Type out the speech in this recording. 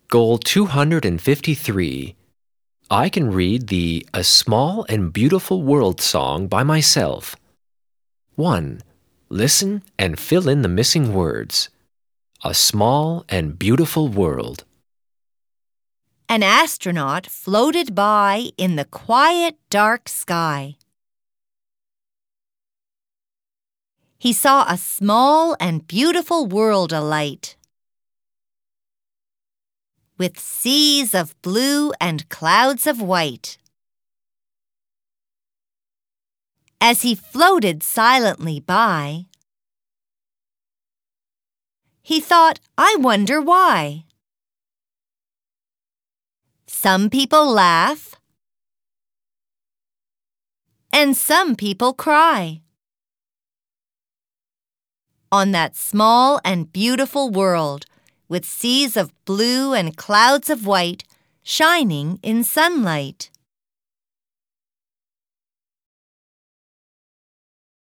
Goal 253. I can read the A Small and Beautiful World song by myself. 1. Listen and fill in the missing words. A small and beautiful world. An astronaut floated by in the quiet, dark sky. He saw a small and beautiful world alight, with seas of blue and clouds of white. As he floated silently by, he thought, I wonder why. Some people laugh, and some people cry on that small and beautiful world, with seas of blue and clouds of white shining in sunlight.